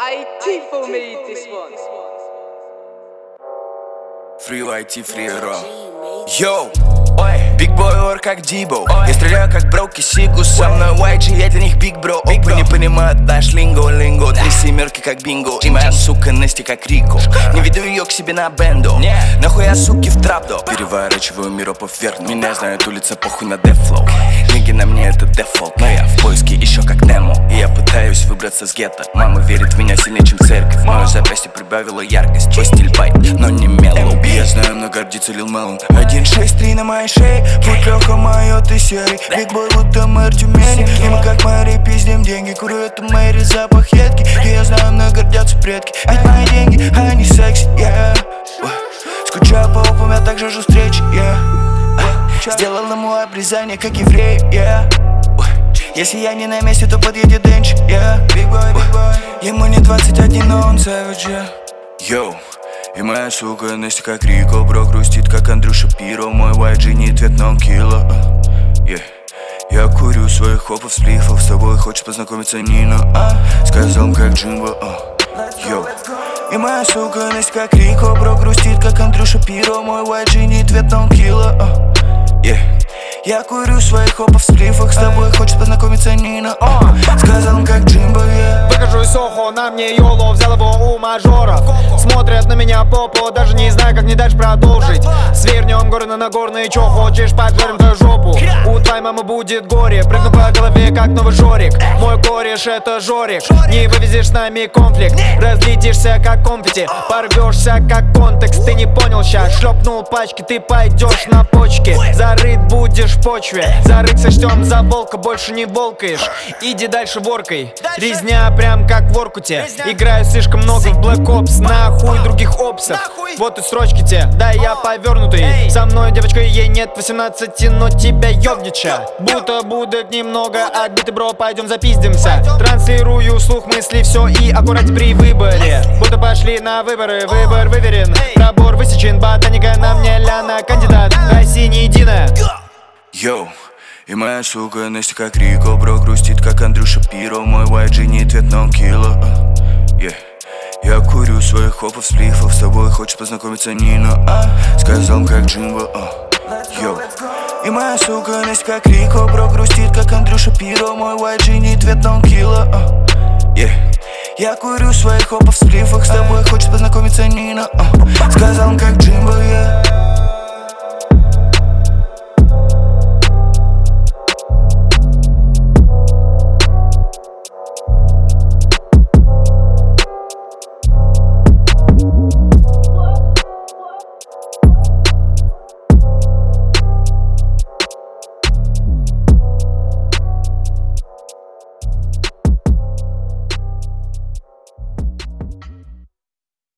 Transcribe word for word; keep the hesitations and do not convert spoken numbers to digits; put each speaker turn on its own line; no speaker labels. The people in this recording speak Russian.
I Tifo made this one.
Free ай ти, free raw. Йоу, ой, big boy ор как Дибо. Я стреляю как Броуки Сигу. Со мной уай джи, я для них big bro. Опы не понимают наш линго, линго. Три семерки как бинго. И моя сука Нести как Рико. Не веду ее к себе на бендо. Нахуя суки в трапдо. Переворачиваю миропов вверх. Меня знают улица, похуй на дефлоу. Деньги на мне это дефолт. Но я в поиске еще как Немо. И я пытаюсь выбраться с гетто. Мама верит в меня сильнее, чем церковь. Мое запястье прибавило яркость. Твой стиль байт, но не меллоу. Я знаю, но гордится Лил Мелон. Один шесть три на моей шее. Путь легко мое, ты серый. Биг бой, будто мэр Тюмени. И мы как мэри пиздим деньги. Курю эту мэри, запах едкий. И я знаю, но гордятся предки. Ведь мои деньги, они секси, yeah. Скучаю по опам, я также жду встречи, yeah. Сделал ему обрезание, как еврей, yeah. Если я не на месте, то подъедет Денчик, yeah. Big boy, big boy. Ему не двадцать один, но он savage, yeah. Йоу, и моя сука Нести как Рико. Бро грустит, как Андрюша Пиро. Мой уай джи не ответ, но он кило, uh, yeah. Я курю своих хопов, слифов. С тобой хочешь познакомиться, Нина, uh. Сказал как Джимбо, uh. Йоу. И моя сука Нести как Рико. Бро грустит, как Андрюша Пиро. Мой уай джи не ответ, но он кило, uh. yeah. Я курю своих хопов в сплифах. С тобой хочет познакомиться, Нина, uh. Сказал он как Джимбо, yeah.
Выхожу из Сохо, на мне Йоло. Взял его у мажоров. Смотрят на меня попо, даже не знаю, как мне дальше продолжить. Свернем горы на Нагорный. Чё хочешь, поджарим твою жопу. У твоей мамы будет горе. Прыгну по голове, как новый Жорик. Мой кореш это Жорик. Не вывезешь с нами конфликт. Разлетишься, как конфетти. Порвешься, как контекст. Ты не понял щас. Шлепнул пачки, ты пойдешь на почки. Зарыт будешь в почве. Зарыт сочтем за волка, больше не волкаешь. Иди дальше воркой. Резня прям как в Оркуте. Играю слишком много в Black Ops. Нахуй других опсов. Вот и строчки те, да я повернутый. Со мной девочка, ей нет восемнадцати, но тебя ёбнича. Будто будет немного отбитый, бро, пойдем запиздимся. Транслирую слух мыслей, все и аккурат при выборе. Будто пошли на выборы, выбор выверен. Пробор высечен, ботаника на мне ляна. Кандидат, Россия не единая.
Йоу, и моя сука Нести как Рико. Бро грустит, как Андрюша Пиро. Мой уай джи не ответ, но он кило, uh, yeah. Я курю своих хопов, сплифов. С тобой хочешь познакомиться, Нина, uh. Сказал он как Джимбо, uh. Йоу. И моя сука Нести как Рико. Бро грустит, как Андрюша Пиро. Мой уай джи не ответ, но он кило, uh. yeah. Я курю своих хопов, сплифах. С тобой хочешь познакомиться, Нина, uh. Сказал он как Джимбо, yeah.